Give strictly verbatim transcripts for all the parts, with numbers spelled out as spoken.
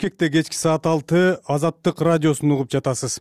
Бишкекте кечки саат алты Азаттык радиосун угуп жатасыз.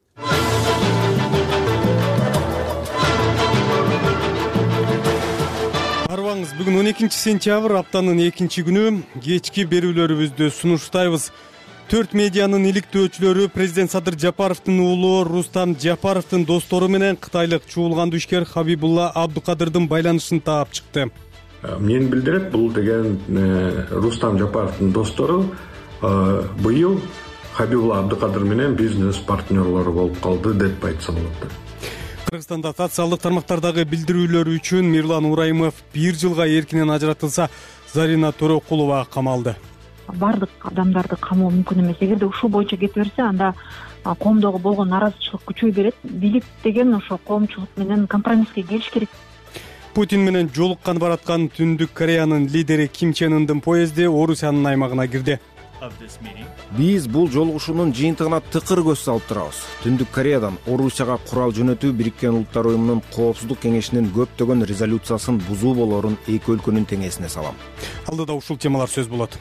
Арбаңыз, бүгүн он экинчи сентябрь, аптанын экинчи күнү. Кечки берүүлөрүбүздү сунуштайбыз. Төрт медианын иликтөөчүлөрү президент Садыр Жапаровдун уулу Рустам Жапаровдун достору менен кытайлык чуулган ишкер Хабибулла Абдукадырдын байланышын таап чыкты. Эмнени билдирет? Бул деген Рустам Жапаровдун достору быйыл Хабибулла Абдукадыр менен бизнес партнерлору болуп калды деп айтса болот. Кыргызстанда социалдык тармактардагы билдирүүлөрү үчүн Мирлан Ураймов бир жылга эркинен ажыратылса, Зарина Төрөкулова камалды. Бардык адамдарды камоо мүмкүн эмес. Эгерде ушул боюнча кете берсе, анда коомдогу болгон наразычылык күчөй берет. Бийлик деген ошо коомчулук менен компромисске келиш керек. Путин менен жолуккан бараткан Түндүк Кореянын лидери Ким Чен Ындын поезди Орусиянын аймагына кирди. Биз бул жолугушуунун жыйынтыгына тыкыр көз салып турабыз. Түндүк Кореядан Орусияга курал жөнөтүү Бириккен Улуттар уюмунун Коопсуздук кеңешинин көптөгөн резолюциясын бузуу болорун эки өлкөнүн теңесине салам. Алдыда ушул темалар сөз болот.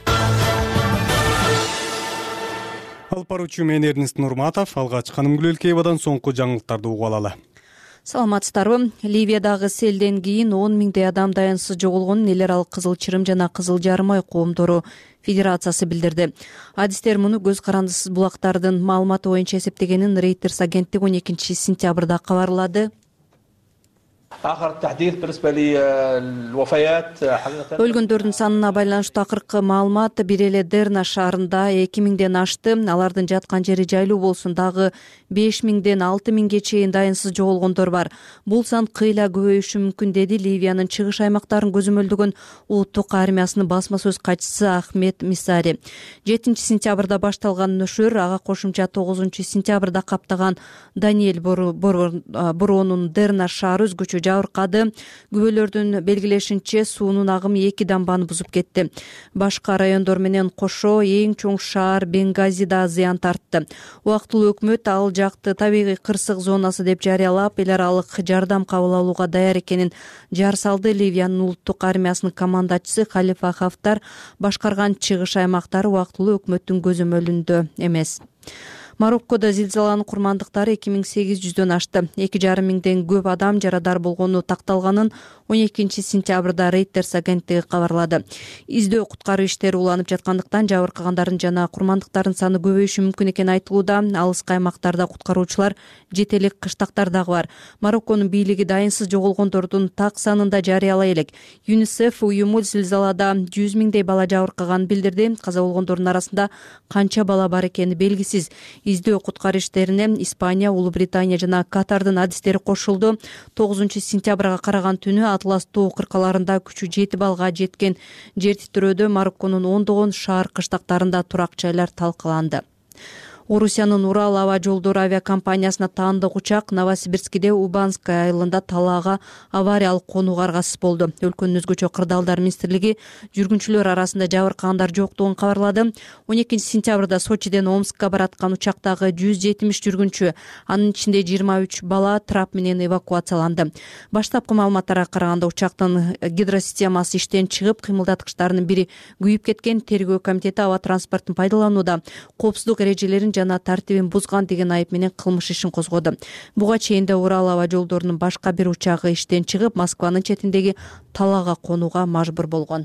Алып баруучу мен Эрнест Нурматов, алгач Канымгүл Элкеевадан соңку жаңылыктарды угуп алалы. Саламатсыздарбы? Ливиядагы селден кийин он миңдей адам даянсыз жоголгонун эл аралык Кызыл Чырым жана Кызыл Жарым ай коомдору федерациясы билдирди. Адистер муну көз карандысыз булактардын маалыматы боюнча эсептегенин Reuters агенттиги он экинчи сентябрда кабарлады. Өлгөндөрдүн санына байланыштуу акыркы маалымат бир эле Дерна шаарында эки миңден ашты. Алардын жаткан жери жайлуу болсун, дагы беш миңден алты миңге чейин дайынсыз жоголгондор бар. Бул сан кыйла көбөйүшү мүмкүн, деди Ливиянын чыгыш аймактарын көзөмөлдөгөн улуттук армиясынын басма сөз катчысы Ахмед Мисари. жетинчи сентябрда башталган нөшөр ага кошумча тогузунчу сентябрда каптаган Даниэль Боронун Дерна шаары өзгөчө жабыркады. Күбөлөрдүн белгилешинче суунун агымы эки дамбаны бузуп кетти. Башка райондор менен кошо эң чоң шаар Бенгази да зыян тартты. Убактылуу өкмөт ал жакты табигый кырсык зонасы деп жарыялап, эл аралык жардам кабыл алууга даяр экенин жар салды. Ливиянын улуттук армиясынын командачысы Халифа Хафтар башкарган чыгыш аймактары убактылуу өкмөттүн көзөмөлүндө эмес. Мароккодо зилзаланын курмандыктары эки миң сегиз жүздөн ашты. эки жарым миңден көп адам жарадар болгону такталганын он экинчи сентябрда Reuters агенттиги кабарлады. Издөө куткаруу иштери уланып жаткандыктан жабыркагандардын жана курмандыктардын саны көбөйүшү мүмкүн экени айтылууда. Алыскы аймактарда куткаруучулар жете элек кыштактар дагы бар. Марокконун бийлиги дайынсыз жоголгондордун так санын да жарыялай элек. ЮНИСЕФ уюму зилзалада жүз миңдей бала жабыркаганын билдирди. Каза болгондордун арасында канча бала бар экени белгисиз. Издөө куткаруу иштерине Испания, Улуу Британия жана Катардын адистери кошулду. тогузунчу сентябрга караган түнү Атлас тоо кыркаларында күчү жети балга жеткен жер титирөөдө Марокконун ондогон шаар кыштактарында турак жайлар талкаланды. Орусиянын Урал аба жолдору авиакомпаниясына таандык учак Новосибирскиде Убанская айылында талаага авариялык конууга аргасыз болду. Өлкөнүн өзгөчө кырдаалдар министрлиги жүргүнчүлөр арасында жабыркагандар жоктугун кабарлады. он экинчи сентябрда Сочиден Омскка бараткан учактагы жүз жетимиш жүргүнчү, анын ичинде жыйырма үч бала трап менен эвакуацияланды. Баштапкы маалыматтарга караганда учактын гидросистемасы иштен чыгып, кыймылдаткычтарынын бири күйүп кеткен. Тергөө комитети аба транспортун пайдаланууда коопсуздук эрежелерин жана тартибин бузган деген айып менен кылмыш ишин козгоду. Буга чейин да Урал аба жолдорунун башка бир учагы иштен чыгып, Москванын четиндеги талаага конууга мажбур болгон.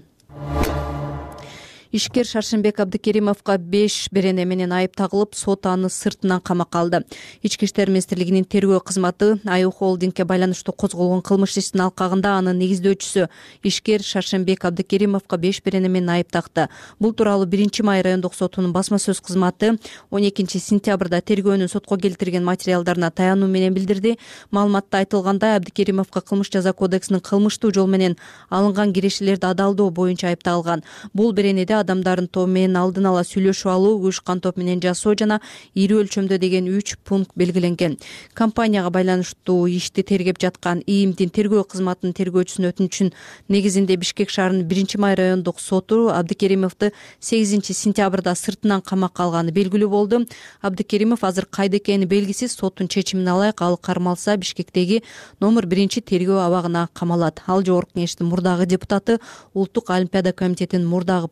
Ишкер Шаршенбек Абдыкеримовго беш берене менен айып тагылып, сот аны сыртынан камакка алды. Ички иштер министрлигинин тергөө кызматы Аю холдингке байланыштуу козголгон кылмыш ишинин алкагында анын негиздөөчүсү ишкер Шаршенбек Абдыкеримовго беш берене менен айып такты. Бул тууралуу биринчи май райондук сотунун басма сөз кызматы он экинчи сентябрда тергөөнүн сотко келтирген материалдарына таянуу менен билдирди. Маалыматта айтылгандай, Абдыкеримовго кылмыш жаза кодексинин кылмыштуу жол менен алынган кирешелерди адалдоо боюнча айыпталган. Бул беренеде адамдардын тобу менен алдын ала сүйлөшүп алуу, уюшкан топ менен жасоо жана ири өлчөмдө деген үч пункт белгиленген. Компанияга байланыштуу ишти тергеп жаткан ИИМдин тергөө кызматынын тергөөчүсүнүн өтүнүчүнүн негизинде Бишкек шаарынын биринчи май райондук соту Абдыкеримовду сегизинчи сентябрда сыртынан камакка алганы белгилүү болду. Абдыкеримов азыр кайда экени белгисиз. Соттун чечимине ылайык ал кармалса Бишкектеги номер биринчи тергөө абагына камалат. Ал жогорку кеңештин мурдагы депутаты, Улуттук олимпиада комитетинин мурдагы президенти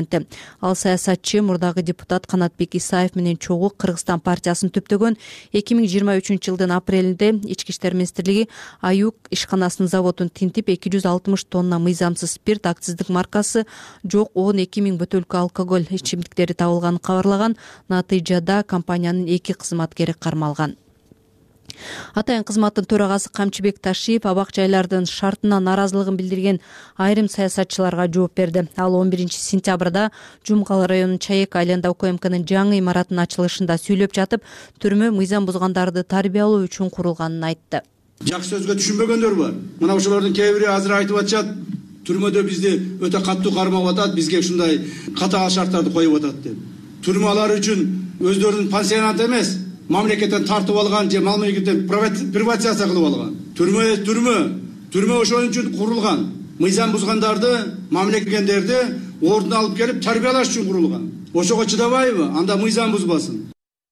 президенти. Ал саясатчы мурдагы депутат Канатбек Исаев менен чогуу Кыргызстан партиясын түптөгөн. эки миң жыйырма үчүнчү жылдын апрелинде Ички иштер министрлиги Аюк ишканасынын заводун тинтип эки жүз алтымыш тонна мыйзамсыз спирт, акциздик маркасы жок он эки миң бөтөлкө алкоголь ичимдиктери табылганын кабарлаган. Натыйжада компаниянын эки кызматкери кармалган. Атайын кызматтын төрагасы Камчыбек Ташиев абак жайлардын шартына наразылыгын билдирген айрым саясатчыларга жооп берди. Ал он биринчи сентябрда Жумкал районунун Чаек айланда УКМКнын жаңы имаратынын ачылышында сүйлөп жатып, түрмө мыйзам бузгандарды тарбиялоо үчүн курулганын айтты. Жакшы сөзгө түшүнбөгөндөр бар. Мына ошолордун кээ бири азыр айтып атышат, түрмөдө бизди өтө катуу кармап атат, бизге ушундай катаал шарттарды коюп атат деп. Түрмалар үчүн өздөрүнүн пансионат эмес, мамлекеттен тартып алган же мамлекеттен приватизация кылып алган. Түрмө түрмө, түрмө ошон үчүн курулган. Мыйзам бузгандарды, мамлекеттендерди ордуна алып келип тарбиялаш үчүн курулган. Ошого чыдабайбы? Анда мыйзам бузбасын.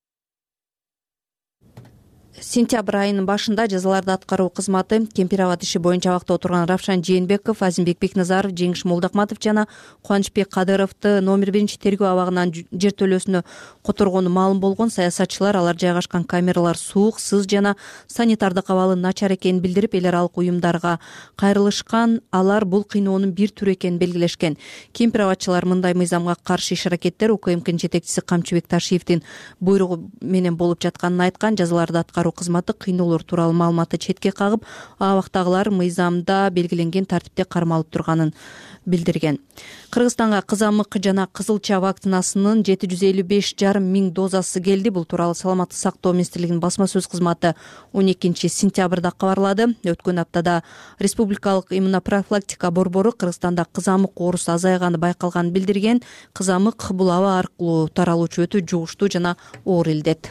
Сентябрь айынын башында жазаларды аткаруу кызматы Кемпир аба иши боюнча абакта отурган Равшан Жээнбеков, Азимбек Бекназаров, Жеңиш Молдокматов жана Кубанычбек Кадыровду номер биринчи тергөө абагынан жертөлөөсүнө которгону маалым болгон. Саясатчылар алар жайгашкан камералар суук, сыз жана санитардык абалы начар экенин билдирип, эл аралык уюмдарга кайрылышкан. Алар бул кыйноонун бир түрү экенин белгилешкен. Кемпир абачылар мындай мыйзамга каршы иш-аракеттер УКМКнын жетекчиси Камчыбек Ташиевдин буйругу менен болуп жатканын айткан. Жазаларды аткаруу кызматы кыйноолор тууралуу маалыматты четке кагып, абактагылар мыйзамда белгиленген тартипте кармалып турганын билдирген. Кыргызстанга кызамык жана кызылча вакцинасынын жети жүз элүү беш жарым миң дозасы келди. Бул тууралуу Саламаттык сактоо министрлигинин басма сөз кызматы он экинчи сентябрда кабарлады. Өткөн аптада Республикалык иммунопрофилактика борбору Кыргызстанда кызамык оорусу азайганы байкалганын билдирген. Кызамык бул аба аркылуу таралуучу өтө жугуштуу жана оор илдет.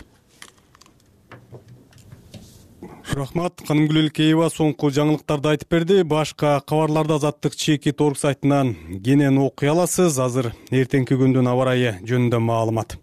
Рахмат, Канымгүл Элкеева соңку жаңылыктарды айтып берди. Башка кабарларды Азаттык чекит орг сайтынан кенен окуй аласыз. Азыр эртеңки күндүн аба ырайы жөнүндө маалымат.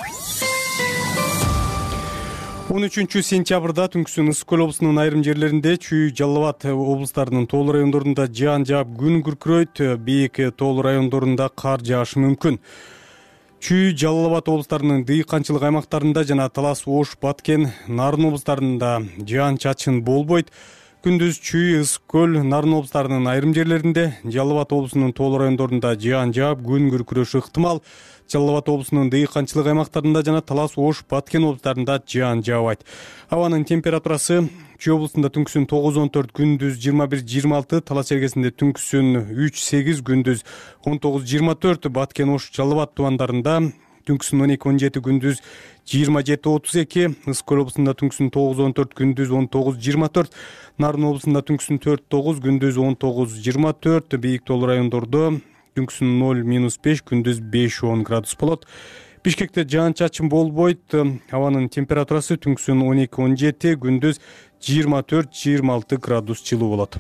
он үчүнчү сентябрда түнкүсүн Ысык Көл облусунун айрым жерлеринде, Чүй, Жалал Абад облустарынын тоолуу райондорунда жаан жаап күн күркүрөйт, бийик тоолуу райондорунда кар жаашы мүмкүн. Чүй, Жалал Абад облустарынын дыйканчылык аймактарында жана Талас, Ош, Баткен, Нарын облустарында жаан-чачын болбойт. Күндүз Чүй, Ысык Көл, Нарын облустарынын айрым жерлеринде, Жалал Абад облусунун тоолуу райондорунда жаан жаап күн күркүрөшү ыктымал. Жалал Абад облусунун дыйканчылык аймактарында жана Талас, Ош, Баткен облустарында жаан жаабайт. Абанын температурасы Чүй облусунда түнкүсүн тогуз он төрт, күндүз жыйырма бир жыйырма алты, Талас чергесинде түнкүсүн үч сегиз, күндүз он тогуз жыйырма төрт, Баткен, Ош, Жалал Абад тубандарында түнкүсүн он эки он жети, күндүз жыйырма жети отуз эки, Ысык Көл облусунда түнкүсүн тогуз он төрт, күндүз он тогуз жыйырма төрт, Нарын облусунда түнкүсүн төрт тогуз, күндүз он тогуз жыйырма төрт, бийик тоолуу райондордо түнкүсүн ноль минус беш, күндүз беш он градус болот. Бишкекте жаан-чачын болбойт. Абанын температурасы түнкүсүн он эки он жети, күндүз жыйырма төрт жыйырма алты градус жылуу болот.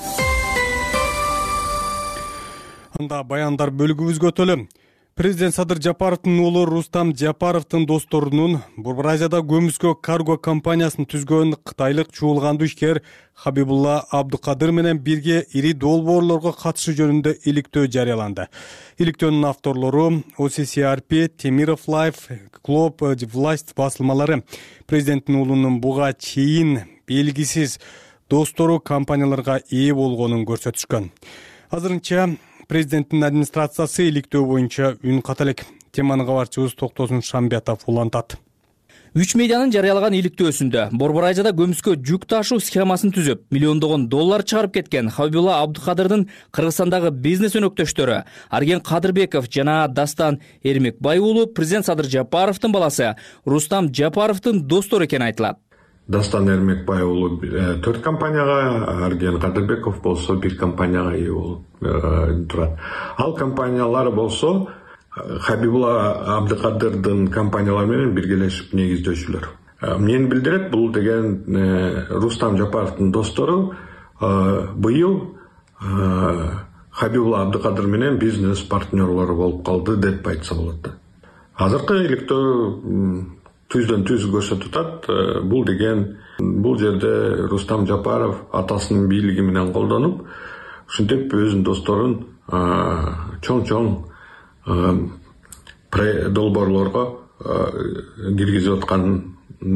Анда баяндар бөлүгүбүзгө өтөлү. Президент Садыр Жапаровдун уулу Рустам Жапаровдун досторунун Борбор-Азияда көмүскө карго компаниясын түзгөн кытайлык чуулгандуу ишкер Хабибулла Абдыкадыр менен бирге ири долбоорлорго катышы жөнүндө иликтөө жарыяланды. Иликтөөнүн авторлору о си си ар пи, Темиров Лайф, Клуб Власть басылмалары. Президенттин уулунун буга чейин белгисиз достору компанияларга ээ болгонун көрсөтүшкөн. Азырынча президенттин администрациясы иликтөө боюнча үн ката элек. Теманы кабарчыбыз Токтосун Шамбиятов улантат. Үч медианын жарыялаган иликтөөсүндө Борбор-Азияда көмүскө жүк ташуу схемасын түзүп, миллиондогон доллар чыгарып кеткен Хабибулла Абдыкадырдын Кыргызстандагы бизнес өнөктөштөрү Арген Кадырбеков жана Дастан Эрмекбай уулу президент Садыр Жапаровдун баласы Рустам Жапаровдун достору экени айтылат. Дастан Эрмекбай уулу төрт компанияга, Арген Кадырбеков болсо бир компанияга ээ болуп турат. Ал компаниялар болсо Хабибулла Абдыкадырдын компаниялары менен биргелешип негиздөөчүлөр. Мен билдирет, бул деген Рустам Жапаровдун достору быйыл Хабибулла Абдыкадыр менен бизнес партнерлору болуп калды деп айтса болот. Азыркы иликтөө түздөн түз көрсөтүп атат. Бул деген бул жерде Рустам Жапаров атасынын бийлиги менен колдонуп, ушинтип өзүнүн досторун чоң-чоң долбоорлорго киргизип аткан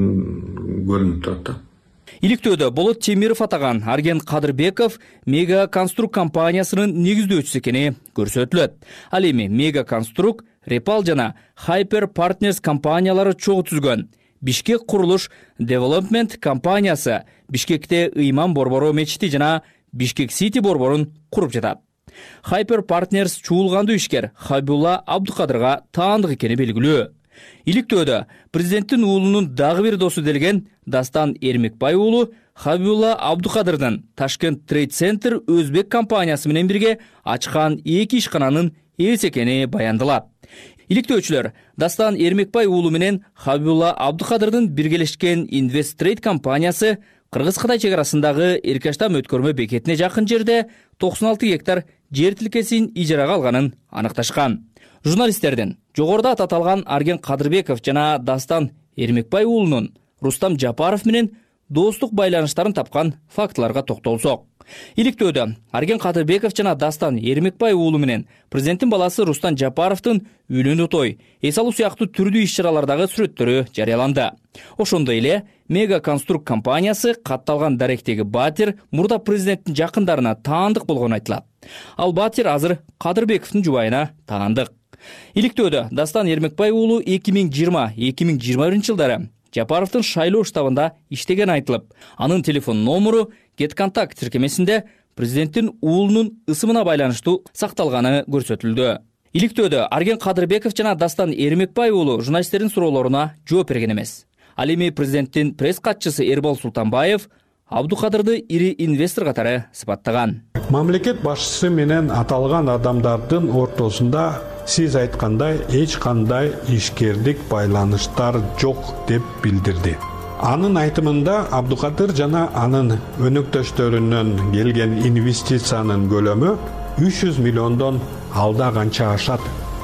көрүнүп турат да. Иликтөөдө Болот Темиров атаган Арген Кадырбеков Мега Конструк компаниясынын негиздөөчүсү экени көрсөтүлөт. Ал эми Мега Конструк, Репал жана Hyper Partners компаниялары чогуу түзгөн Бишкек курулуш Development компаниясы Бишкекте Ыйман борбору мечити жана Бишкек Сити борборун куруп жатат. Hyper Partners чуулгандуу ишкер Хабибулла Абдыкадырга таандык экени белгилүү. Иликтөөдө президенттин уулунун дагы бир досу делген Дастан Эрмекбай уулу Хабибулла Абдыкадырдын Ташкент Трейд Центр Өзбек компаниясы менен бирге ачкан эки ишкананын ээси экени баяндалат. Иликтөөчүлөр Дастан Эрмекбай уулу менен Хабибулла Абдыкадырдын биргелешкен Инвест Трейд компаниясы Кыргыз-Кытай чек арасындагы Эркаштам өткөрмө бекетине жакын жерде токсон алты гектар жер тилкесин ижарага алганын аныкташкан. Журналисттердин жогоруда аталган Арген Кадырбеков жана Дастан Эрмекбай уулунун Рустам Жапаров менен достук байланыштарын тапкан фактыларга токтолсок. Иликтөөдө Арген Кадырбеков жана Дастан Эрмекбай уулу менен президенттин баласы Рустам Жапаровдун үйлөнүү той, эс алуу сыяктуу түрдүү иш-чаралардагы сүрөттөрү жарыяланды. Ошондой эле Мега Конструк компаниясы катталган даректеги Батир мурда президенттин жакындарына таандык болгону айтылат. Ал Батир азыр Кадырбековдун жубайына таандык. Иликтөөдө Дастан Эрмекбай уулу эки миң жыйырма — эки миң жыйырма биринчи жылдары Жапаровдун шайлоо штабында иштеген айтылып, анын телефон номеру Get-Контакт тиркемесинде президенттин уулунун ысымына байланыштуу сакталганы көрсөтүлдү. Иликтөөдө Арген Кадырбеков жана Дастан Эрмекбай уулу журналисттердин суроолоруна жооп берген эмес. Ал эми президенттин пресс катчысы Эрбол Султанбаев Абдыкадырды ири инвестор катары сыпаттаган. Мамлекет башчысы менен аталган адамдардын ортосунда сиз айткандай эч кандай ишкердик байланыштар жок деп билдирди. Анын айтымында Абдыкадыр жана анын өнөктөштөрүнөн келген инвестициянын көлөмү үч жүз миллиондон алда канча ашат.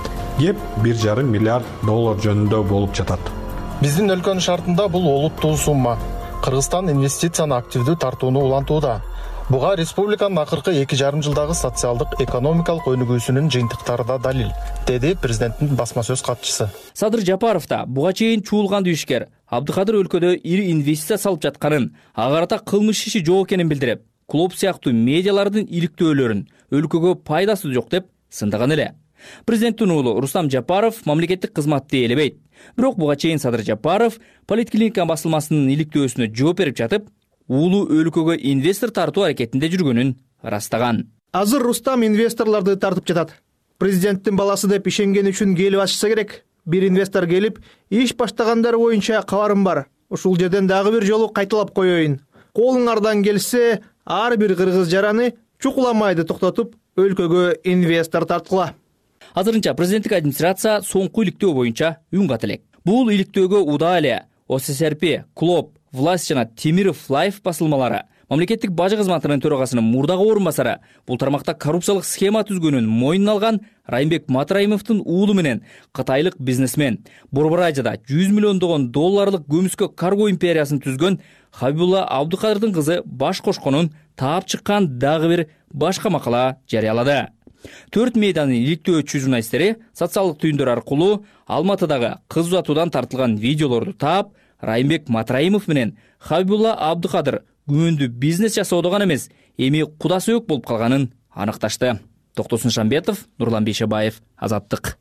Кеп бир жарым миллиард доллар жөнүндө болуп жатат. Биздин өлкөнүн шартында бул олуттуу сумма. Кыргызстан инвестицияны активдүү тартууну улантууда. Буга республиканын акыркы эки жарым жылдагы социалдык экономикалык өнүгүүсүнүн жыйынтыктары да далил, деди президенттин басма сөз катчысы. Садыр Жапаров да буга чейин чуулгандуу ишкер Абдыкадыр өлкөдө ири инвестиция салып жатканын, ага карата кылмыш иши жок экенин билдирип, клуб сыяктуу медиалардын иликтөөлөрүн өлкөгө пайдасы жок деп сындаган эле. Президенттин уулу Рустам Жапаров мамлекеттик кызматты ээлебейт. Бирок буга чейин Садыр Жапаров Политклиника басылмасынын иликтөөсүнө жооп берип жатып, уулу өлкөгө инвестор тартуу аракетинде жүргөнүн ырастаган. Азыр Рустам инвесторлорду тартып жатат. Президенттин баласы деп ишенген үчүн келип ачса керек. Бир инвестор келип, иш баштагандар боюнча кабарым бар. Ушул жерден дагы бир жолу кайталап коеюн. Колуңардан келсе, ар бир кыргыз жараны чукуламайды токтотуп, өлкөгө инвестор тарткыла. Азырынча президенттик администрация соңку иликтөө боюнча үн кат элек. Бул иликтөөгө уда эле О С С Р П, Клоп, Власть жана Темиров Лайф басылмалары, мамлекеттик бажы кызматынын төрагасынын мурдагы орун басары бул тармакта коррупциялык схема түзгөнүн мойнуна алган Райымбек Матраимовдун уулу менен кытайлык бизнесмен Борборайжада жүз миллиондогон долларлык көмүскө карго империясын түзгөн Хабибулла Абдыкадырдын кызы баш кошконун таап чыккан дагы бир башка макала жарыялады. Төрт медианын иликтөөчү журналисттери социалдык түйүндөр аркылуу Алматыдагы кыз uzatуудан тартылган видеолорду таап, Райымбек Матраимов менен Хабибулла Абдыкадыр күмөндүү бизнес жасоодо гана эмес, эми куда сөөк болуп калганын аныкташты. Токтосун Шамбетов, Нурлан Бейшебаев, Азаттык.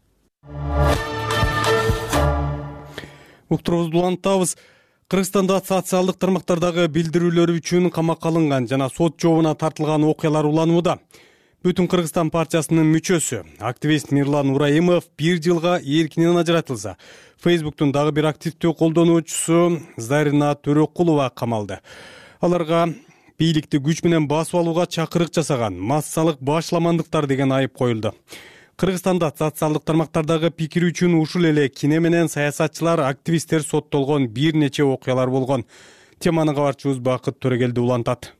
Уктурубузду улантабыз. Кыргызстанда социалдык тармактардагы билдирүүлөр үчүн камакка алынган жана сот жообуна тартылган окуялар уланууда. Бүтүн Кыргызстан партиясынын мүчөсү, активист Мирлан Ураимов бир жылга эркинен ажыратылса, Фейсбуктун дагы бир активдүү колдонуучусу Зарина Төрөкулова камалды. Аларга бийликти күч менен басып алууга чакырык жасаган, массалык башламандыктар деген айып коюлду. Кыргызстанда социалдык тармактардагы пикир үчүн ушул эле кине менен саясатчылар, активисттер соттолгон бир нече окуялар болгон. Теманы кабарчыбыз Бакыт Төрөгелди улантат.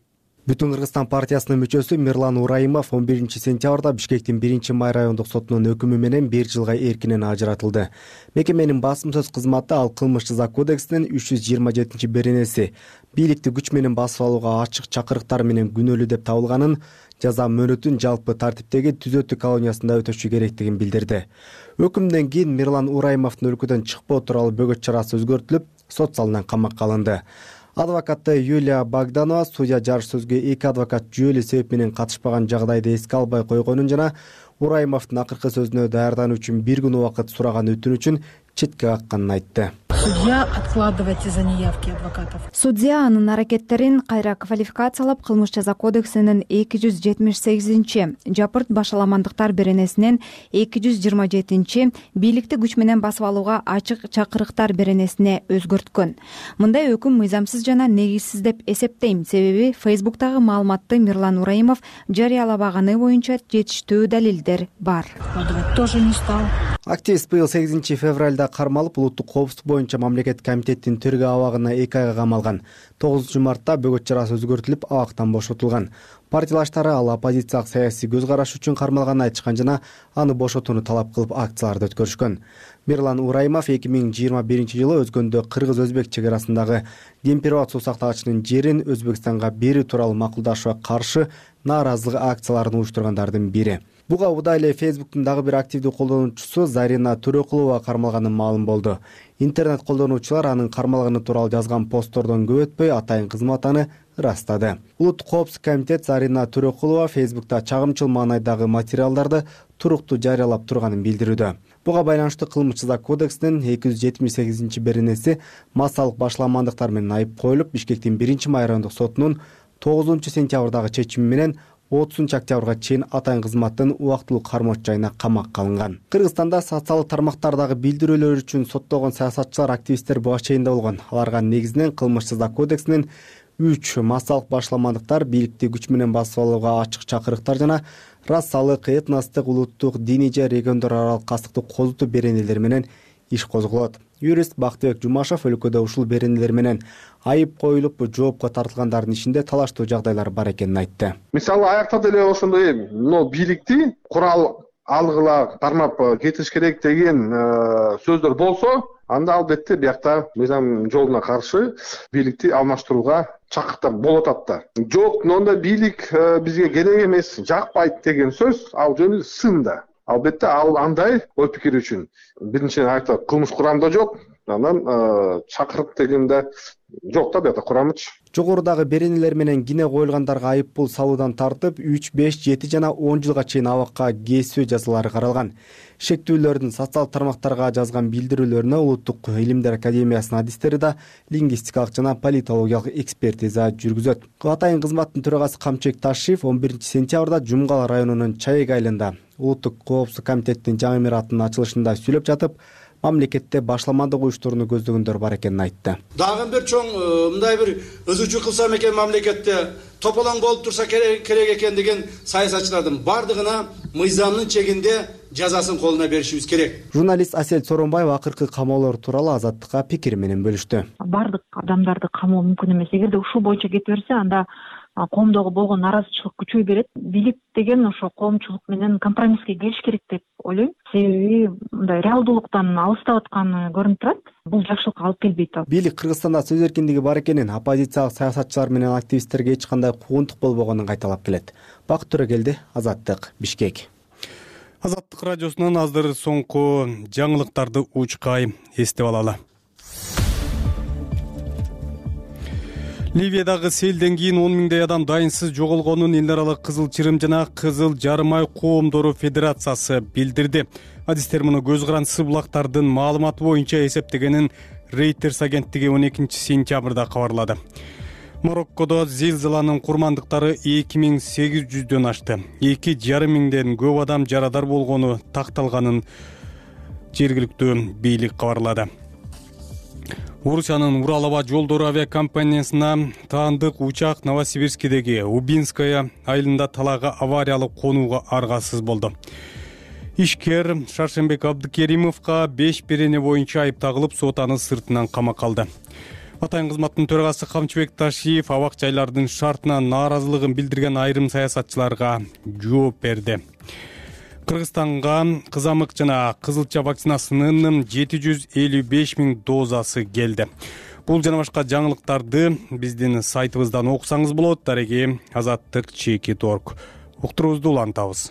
Бүтүн Кыргызстан партиясынын мүчөсү Мирлан Ураимов он биринчи сентябрда Бишкектин биринчи май райондук сотунун өкүмү менен бир жылга эркинен ажыратылды. Мекеменин басым сөз кызматы ал кылмыш жаза кодексинин үч жүз жыйырма жетинчи беренеси бийликти күч менен басып алууга ачык чакырыктар менен күнөөлүү деп табылганын, жаза мөөнөтүн жалпы тартиптеги түзөтүү колониясында өтөшү керектигин билдирди. Өкүмдөн кийин Мирлан Ураимовдун өлкөдөн чыкпоо тууралуу бөгөт чарасы өзгөртүлүп, сот залынан камакка алынды. Адвокаты Юлия Богданова судья жарыш сөзгө эки адвокат жүйөлүү себеп менен катышпаган жагдайды эске албай койгонун жана Ураимовдун акыркы сөзүнө даярдануу үчүн бир күн убакыт сураган өтүнүчүн четке какканын айтты. Судья откладывать из-за неявки адвокатов. Судья анын аракеттерин кайра квалификациялап, кылмыш жаза кодексинин эки жүз жетимиш сегизинчи жапырт башаламандыктар беренесинен эки жүз жыйырма жетинчи бийликти күч менен басып алууга ачык чакырыктар беренесине өзгөрткөн. Мындай өкүм мыйзамсыз жана негизсиз деп эсептейм, себеби Фейсбуктагы маалыматты Мирлан Ураимов жарыялабаганы боюнча жетиштүү далилдер бар. Тоже не стал. Активист быйыл сегизинчи февралда кармалып, улуттук коопсуздук боюнча мамлекет комитеттин тергөө абагына эки айга камалган. тогузунчу мартта бөгөт чарасы өзгөртүлүп, абактан бошотулган. Партиялаштары ал оппозициялык саясий көз караш үчүн кармалганын айтышкан жана аны бошотууну талап кылып акцияларды өткөрүшкөн. Мирлан Ураимов эки миң жыйырма биринчи жылы Өзгөндө кыргыз-өзбек чек арасындагы Демпирбат суу сактагычынын жерин Өзбекстанга берүү тууралуу макулдашууга каршы нааразылык акцияларын уюштургандардын бири. Буга удай эле Фейсбуктун дагы бир активдүү колдонуучусу Зарина Төрөкулова кармалганы маалым болду. Интернет колдонуучулар анын кармалганы тууралуу жазган посттордон көп өтпөй атайын кызмат аны ырастады. Улуттук коопсуздук комитет Зарина Төрөкулова Фейсбукта чагымчыл маанайдагы материалдарды туруктуу жарыялап турганын билдирүүдө. Буга байланыштуу кылмыш жаза кодексинин эки жүз жетимиш сегизинчи беренеси массалык башаламандыктар менен айып коюлуп, Бишкектин биринчи май райондук сотунун тогузунчу сентябрдагы чечими менен отузунчу октябрга чейин атайын кызматтын убактылуу кармоочу жайына камакка алынган. Кыргызстанда социалдык тармактардагы билдирүүлөр үчүн соттолгон саясатчылар, активисттер буга чейинде болгон. Аларга негизинен кылмыш жаза кодексинин үч массалык башаламандыктар, бийликти күч менен басып алууга ачык чакырыктар жана расалык, этностук, улуттук, диний же региондор аралык кастыкты козутуу беренелери менен иш козголот. Юрист Бактыбек Жумашев өлкөдө ушул беренелер менен айып коюлуп, жоопко тартылгандардын ичинде талаштуу жагдайлар бар экенин айтты. Мисалы аякта деле ошондой, но бийликти курал алгыла кармап кетиш керек деген сөздөр болсо, анда албетте биякта мыйзам жолуна каршы бийликти алмаштырууга чакыртар болот атта. Жок, нонда бийлик бизге керек эмес, жакпайт деген сөз ал жөнү сын да. Албетте ал андай ой пикир үчүн биринчиден айта кылмыш курамда жок, анан чакырык дегенде жок да бuyakta курамычы. Жогорудагы беренелер менен кине коюлгандарга айып пул салуудан тартып үч, беш, жети жана он жылга чейин абакка кесүү жазалары каралган. Шектүүлөрдүн социалдык тармактарга жазган билдирүүлөрүнө Улуттук илимдер академиясынын адистери да лингвистикалык жана политологиялык экспертиза жүргүзөт. Атайын кызматтын төрагасы Камчек Ташиев он биринчи сентябрда Жумгал районунун Чайык айылында Улуттук коопсуздук комитеттин жаңы имараттын ачылышында сүйлөп жатып, мамлекетте башаламандык уюштурууну көздөгөндөр бар экенин айтты. Дагы бир чоң мындай бир өзүчү кылсам экен мамлекетте тополоң болуп турса керек экен деген саясатчылардын бардыгына мыйзамдын чегинде жазасын колуна беришибиз керек. Журналист Асел Соронбаева акыркы камоолор тууралуу Азаттыкка пикир менен бөлүштү. Бардык адамдарды камоо мүмкүн эмес. Эгерде ушул боюнча кете берсе, анда коомдогу болгон наразычылык күчөй берет. Бийлик деген ошо коомчулук менен компромисске келиш керек деп ойлойм. Себеби мындай реалдуулуктан алыстап атканы көрүнүп турат. Бул жакшылыкка алып келбейт. Бийлик Кыргызстанда сөз эркиндиги бар экенин, оппозициялык саясатчылар менен активисттерге эч кандай куугунтук болбогонун кайталап келет. Бакыт Төрөгелди, Азаттык, Бишкек. Азаттык радиосунан азыр соңку жаңылыктарды учкай эстеп алалы. Ливиядагы селден кийин он миңдей адам дайынсыз жоголгонун эл аралык Кызыл Чырым жана Кызыл Жарым ай коомдору федерациясы билдирди. Адистер муну көз карандысы булактардын маалыматы боюнча эсептегенин Reuters агенттиги он экинчи сентябрда кабарлады. Мароккодо зилзаланын курмандыктары эки миң сегиз жүздөн ашты. эки жарым миңден көп адам жарадар болгону такталганын жергиликтүү бийлик кабарлады. Орусиянын Урал аба жолдору авиакомпаниясына таандык учак Новосибирскидеги Убинская айылында талага авариялык конууга аргасыз болду. Ишкер Шаршембек Абдыкеримовго беш берене боюнча айып тагылып, сот аны сыртынан камакка алды. Атайын кызматтын төрагасы Камчыбек Ташиев абак жайлардын шартына нааразылыгын билдирген айрым саясатчыларга жооп берди. Кыргызстанга кызамык жана кызылча вакцинасынын жети жүз элүү беш миң дозасы келди. Бул жана башка жаңылыктарды биздин сайтыбыздан окусаңыз болот. Дареги Азаттык чекит точка орг. Уктуруубузду улантабыз.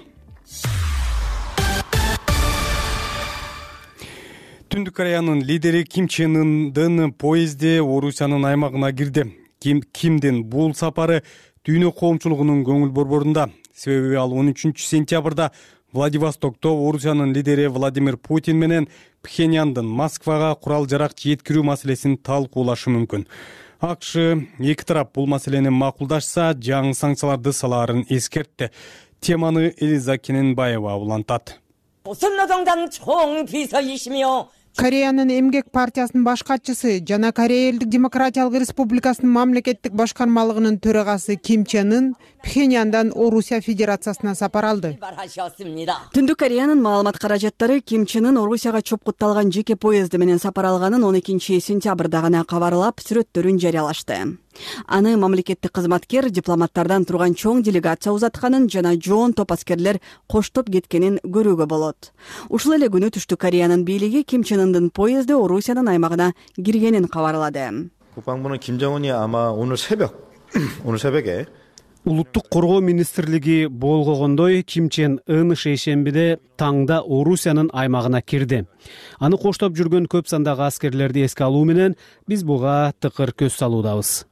Түндүк Кореянын лидери Ким Чен Ындын поезде Орусиянын аймагына кирди. Ким Кимдин бул сапары дүйнө коомчулугунун көңүл борборунда. Себеби ал он үчүнчү сентябрда Владивостокто Орусиянын лидери Владимир Путин менен Пхеньяндын Москвага курал жарак жеткирүү маселесин талкуулашы мүмкүн. АКШ эки тарап бул маселени макулдашса, жаңы санкцияларды салаарын эскертти. Теманы Элиза Кененбаева улантат. Кореянын эмгек партиясынын баш катчысы жана Корея элдик демократиялык республикасынын мамлекеттик башкармалыгынын төрагасы Ким Чен Ын Пхеньяндан Орусия Федерациясына сапар алды. Түндүк Кореянын маалымат каражаттары Ким Чен Ын Орусияга чопкутталган жеке поезди менен сапар алганын он экинчи сентябрда гана кабарлап, сүрөттөрүн жарыялашты. Аны мамлекеттик кызматкер дипломаттардан турган чоң делегация узатканын жана жоон топ аскерлер коштоп кеткенин көрүүгө болот. Ушул эле күнү Түштүк Кореянын бийлиги Ким Чен Ындын поезди Орусиянын аймагына киргенин кабарлады. 국방부는 김정은이 아마 오늘 새벽 오늘 새벽에 Улуттук коргоо министрлиги болгогондой Ким Чен Ын шейшембиде таңда Орусиянын аймагына кирди. Аны коштоп жүргөн көп сандагы аскерлерди эске алуу менен биз буга тыкыр көз салуудабыз.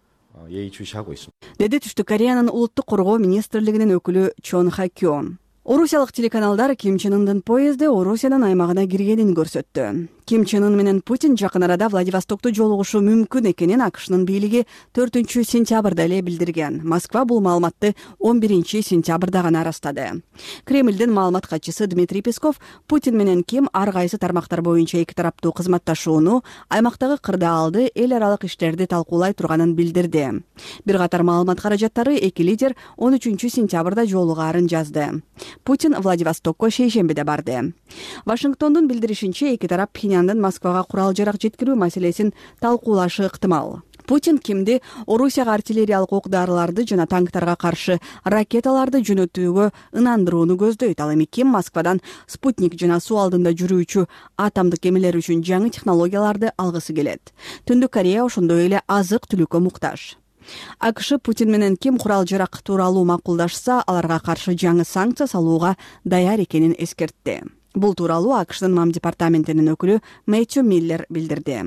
Деди Түштүк Кореянын улуттук коргоо министрлигинин өкүлү Чон Ха Кён. Орусиялык телеканалдар Ким Чен Ындын поезди Орусиянын аймагына киргенин көрсөттү. Ким Чен Ын менен Путин жакын арада Владивостокту жолугушу мүмкүн экенин АКШнын бийлиги төртүнчү сентябрда эле билдирген. Москва бул маалыматты он биринчи сентябрда гана ырастады. Кремлдин маалымат катчысы Дмитрий Песков Путин менен Ким ар кайсы тармактар боюнча эки тараптуу кызматташууну, аймактагы кырдаалды, эл аралык иштерди талкуулай турганын билдирди. Бир катар маалымат каражаттары эки лидер он үчүнчү сентябрда жолугаарын жазды. Путин Владивостокко шейшембиде барды. Вашингтондун билдиришинче эки тарап Пхеньяндын Москвага курал жарак жеткирүү маселесин талкуулашы ыктымал. Путин Кимди Орусияга артиллериялык ок-дарыларды жана танктарга каршы ракеталарды жөнөтүүгө ынандырууну көздөйт. Ал эми Ким Москвадан спутник жана суу алдында жүрүүчү атомдук кемелер үчүн жаңы технологияларды алгысы келет. Түндүк Корея ошондой эле азык-түлүккө муктаж. АКШ Путин менен Ким курал жарак тууралуу макулдашса, аларга каршы жаңы санкция салууга даяр экенин эскертти. Бул тууралуу АКШнын мам департаментинин өкүлү Мэтью Миллер билдирди.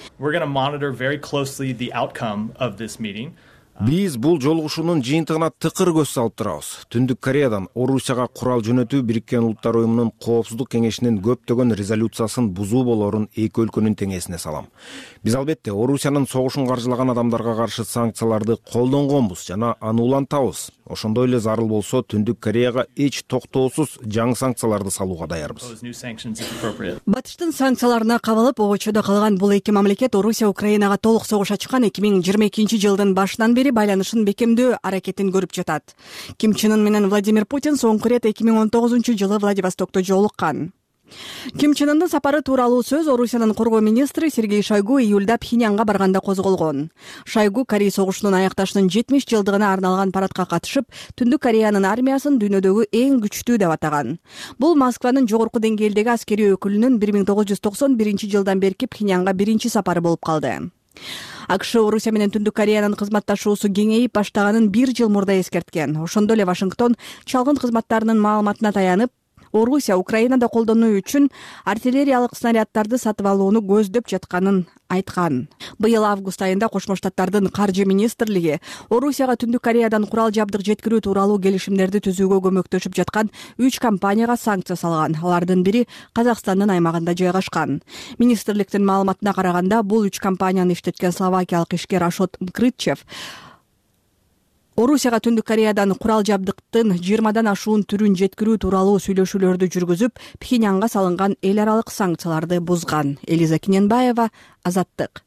Биз бул жолугушуунун жыйынтыгына тыкыр көз салып турабыз. Түндүк Кореядан Орусияга курал жөнөтүү Бириккен Улуттар уюмунун Коопсуздук кеңешинин көптөгөн резолюциясын бузуу болорун эки өлкөнүн теңесине салам. Биз албетте Орусиянын согушун каржылаган адамдарга каршы санкцияларды колдонгонбуз жана аны улантабыз. Ошондой эле зарыл болсо Түндүк Кореяга эч токтоосуз жаңы санкцияларды салууга даярбыз. Батыштын санкцияларына кабылып обочодо калган бул эки мамлекет Орусия Украинага толук согуш ачкан эки миң жыйырма экинчи жылдын башынан бери байланышын бекемдөө аракетин көрүп жатат. Ким Чен Ын менен Владимир Путин соңку ирет эки миң он тогузунчу жылы Владивостокто жолуккан. Ким Чен Ындын сапары тууралуу сөз Орусиянын коргоо министри Сергей Шойгу июлда Пхеньянга барганда козголгон. Шойгу Корей согушунун аякташынын жетимиш жылдыгына арналган парадка катышып, Түндүк Кореянын армиясын дүйнөдөгү эң күчтүү деп атаган. Бул Москванын жогорку деңгээлдеги аскерий өкүлүнүн бир миң тогуз жүз токсон биринчи жылдан берки Пхеньянга биринчи сапары болуп калды. АКШ Орусия менен Түндүк Кореянын кызматташуусу кеңейип баштаганын бир жыл мурда эскерткен. Ошондой эле Вашингтон чалгын кызматтарынын маалыматына таянып, Орусия Украинада колдонуу үчүн артиллериялык снаряддарды сатып алууну көздөп жатканын айткан. Быйыл август айында Кошмо Штаттардын каржы министрлиги Орусияга Түндүк Кореядан курал жабдык жеткирүү тууралуу келишимдерди түзүүгө көмөктөшүп жаткан үч компанияга санкция салган. Алардын бири Казакстандын аймагында жайгашкан. Министрликтин маалыматына караганда, бул үч компанияны иштеткен словакиялык ишкер Ашот Мкрытчев Орусияга Түндүк Кореядан курал жабдыктын жыйырмадан ашуун түрүн жеткирүү тууралуу сүйлөшүүлөрдү жүргүзүп, Пхеньянга салынган эл аралык санкцияларды бузган. Элиза Кененбаева, Азаттык.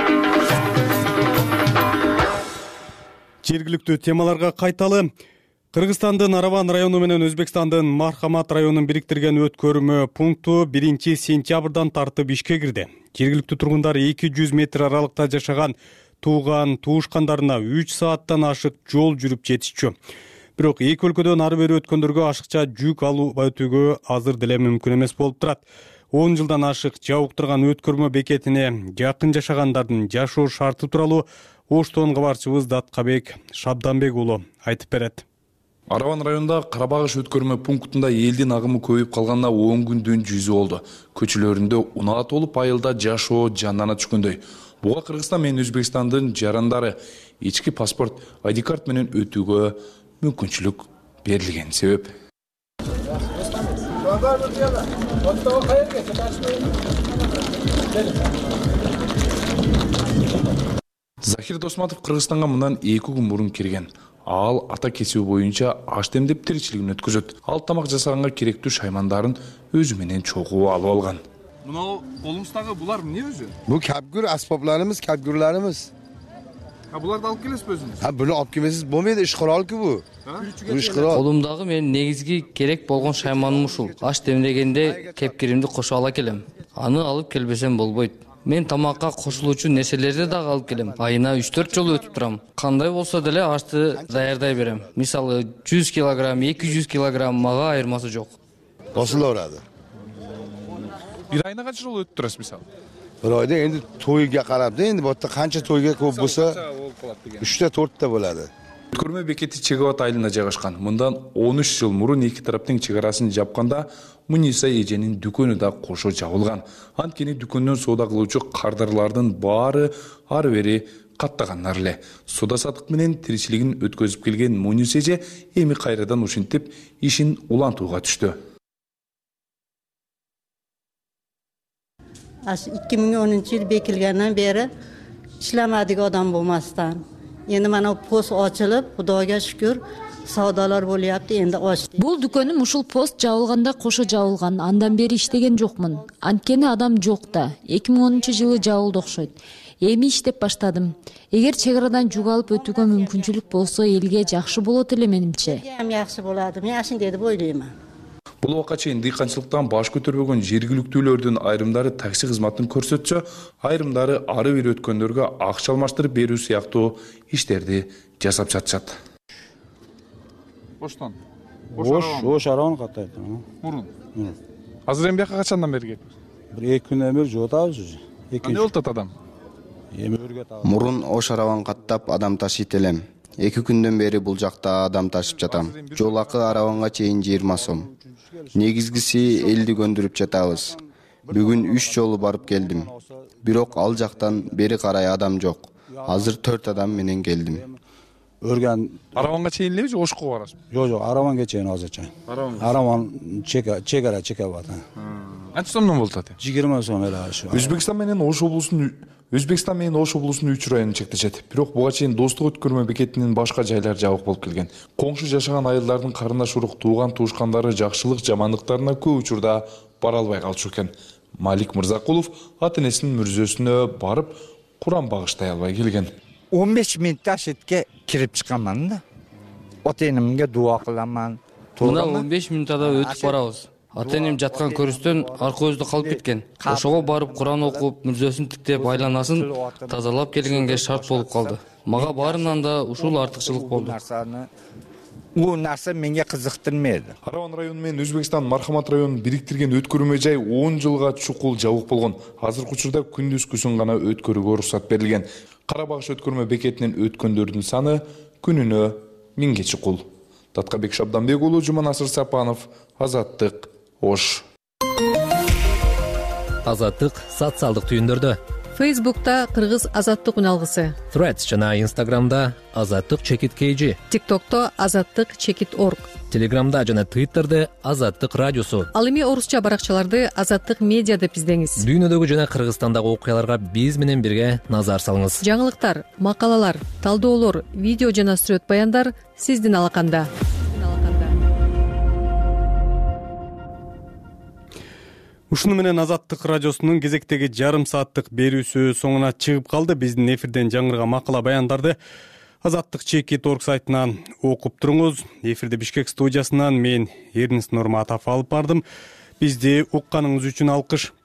Жергиликтүү темаларга кайталы. Кыргызстандын Араван району менен Өзбекстандын Мархамат районун бириктирген өткөрмө пункту биринчи сентябрдан тартып ишке кирди. Жергиликтүү тургундар эки жүз метр аралыкта жашаган тууган туушкандарына үч сааттан ашык жол жүрүп жетишчү. Бирок эки өлкөдөн ары бери өткөндөргө ашыкча жүк алып өтүүгө азыр деле мүмкүн эмес болуп турат. он жылдан ашык жабыктырган өткөрмө бекетине жакын жашагандардын жашоо шарты тууралуу Оштон кабарчыбыз Даткабек Шабданбек уулу айтып берет. Араван районунда Карабагыш өткөрмө пунктунда элдин агымы көбөйүп калганына он күндөн жүзү болду. Көчөлөрүндө унаа толуп айылда жашоо жандана түшкөндөй. Буга Кыргызстан менен Өзбекстандын жарандары ички паспорт, ай ди карт менен өтүүгө мүмкүнчүлүк берилген себеп. Захир Досматов Кыргызстанга мындан эки күн мурун кирген. Ал ата кесиби боюнча аш демдеп тиричилигин өткөзөт. Ал тамак жасаганга керектүү шаймандарын өзү менен чогуу алып алган. Мына колуңуздагы булар эмне өзү? Бул капгүр аспапларыбыз, капгүрлөрүбүз. Ha буларды алып келесизби өзүңүз? Ha буну алып келмесиз болбойт, иш курал-ку бу. Иш курал. Колумдагы менин негизги керек болгон шайманым ушул. Аш демдегенде кепкиримди кошо ала келем. Аны алып келбесем болбойт. Мен тамакка кошулуучу нерселерди дагы алып келем. Айына үч төрт жолу өтүп турам. Кандай болсо деле ашты даярдай берем. Мисалы жүз килограмм, эки жүз килограмм мага айырмасы жок. Кошулорады. Бир айына канча жолу өтүп турасыз мисалы? Bir ayda endi to'yga qarab-da, endi bu yerda qancha to'yga ko'p bo'lsa, uch ta to'rt ta bo'ladi. Өткөрмө бекети Чегават айылында жайгашкан. Мындан он үч жыл мурун эки тараптын чек арасын жапканда Муниса эженин дүкөнү да кошо жабылган. Анткени дүкөндөн соода кылуучу кардарлардын баары ары бери каттагандар эле. Соода сатык менен тиричилигин өткөзүп келген Муниса эже эми кайрадан ушинтип ишин улантууга түштү. ikki ming o'ninchi yil bekilgandan beri ishlamadik odam bo'lmasdan. Endi mana post ochilib, Xudoga shukr, savdolar bo'lyapti, endi ochdik. Бул дүкөнүм ушул пост жабылганда кошо жабылган. Андан бери иштеген жокмун. Анткени адам жок да. эки миң онунчу жылы жабылды окшойт. Эми иштеп баштадым. Эгер чек арадан жүк алып өтүүгө мүмкүнчүлүк болсо, элге жакшы болот эле менимче. Эми жакшы болот. Мен ашындай деп ойлоймун. Бул убакка чейин дыйканчылыктан баш көтөрбөгөн жергиликтүүлөрдүн айрымдары такси кызматын көрсөтсө, айрымдары ары бери өткөндөргө акча алмаштырып берүү сыяктуу иштерди жасап жатышат. Оштон. Ош, Ош Араван каттайт. Мурун. Азыр эми бияка качандан бери келиптиз? Бир эки күндөн бери жол атабыз уже. Эмне болуп атат адам? Эми өргөт алып. Мурун Ош Араван каттап адам ташыйт элем. эки күндөн бери бул жакта адам ташып жатам. Жол акы Араванга чейин жыйырма сом. Негизгиси элди көндүрүп жатабыз. Бүгүн үч жолу барып келдим. Бирок ал жактан бери карай адам жок. Азыр төрт адам менен келдим. Өргөн Араванга чейин элеби же Ошко барасызбы? Жок, жок, Араванга чейин азырча. Араван чека, чегара чека бат. Канча сомдон болуп атат? жыйырма сом эле ашы. Өзбекстан менен Ош облусунун Өзбекстан менен Ош облусунун үч району чектешет. Бирок буга чейин достук өткөрмө бекетинин башка жайлары жабык болуп келген. Коңшу жашаган айылдардын карындаш урук тууган туушкандары жакшылык жамандыктарына көп учурда бара албай калчу экен. Малик Мырзакулов ата энесинин мүрзөсүнө барып Куран багыштай албай келген. он беш минутта шетке кирип чыкканмын да. Ата энемге дуа кыламан. Мына он беш минутада өтүп барабыз. Ата энем жаткан көрүстөн арка өзүдө калып кеткен. Ошого барып Куран окуп, мүрзөсүн тиктеп, айланасын тазалап келгенге шарт болуп калды. Мага баарынан да ушул артыкчылык болду. Бул нерсе менге кызыктырмайды. Араван району менен Өзбекстан Мархамат районун бириктирген өткөрмө жай он жылга чукул жабык болгон. Азыркы учурда күндүзгүсүн гана өткөрүүгө уруксат берилген. Карабагыш өткөрмө бекетинен өткөндөрдүн саны күнүнө миңге чукул. Даткабек Шабданбек уулу, Жуманасыр Сапанов, Азаттык, Ош. Азаттык социалдык түйүндөрдө. Фейсбукта Кыргыз Азаттык үналгысы. Threads жана Инстаграмда Азаттык чекит kg. ТикТокто Азаттык чекит орг. Телеграмда жана Твиттерде Азаттык радиосу. Ал эми орусча баракчаларды Азаттык медиа деп издеңиз. Дүйнөдөгү жана Кыргызстандагы окуяларга биз менен бирге назар салыңыз. Жаңылыктар, макалалар, талдоолор, видео жана сүрөт баяндар сиздин алаканда. Ушуну менен Азаттык радиосунун кезектеги жарым сааттык берүүсү соңуна чыгып калды. Биздин эфирден жаңырган макала баяндарды азаттык чекит орг сайтынан окуп туруңуз. Эфирде Бишкек студиясынан мен Эрнест Нурматов алып бардым. Бизди укканыңыз үчүн алкыш.